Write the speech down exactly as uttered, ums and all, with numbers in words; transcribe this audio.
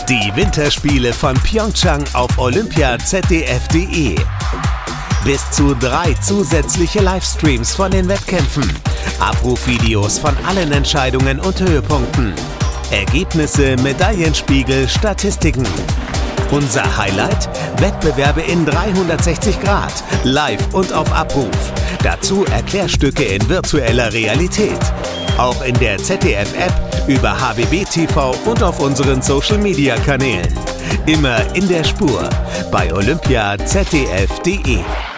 Die Winterspiele von Pyeongchang auf olympia punkt z d f punkt d e. Bis zu drei zusätzliche Livestreams von den Wettkämpfen, Abrufvideos von allen Entscheidungen und Höhepunkten, Ergebnisse, Medaillenspiegel, Statistiken. Unser Highlight? Wettbewerbe in dreihundertsechzig Grad, live und auf Abruf. Dazu Erklärstücke in virtueller Realität. Auch in der Z D F-App, über H B B T V und auf unseren Social-Media-Kanälen. Immer in der Spur bei olympia punkt z d f punkt d e.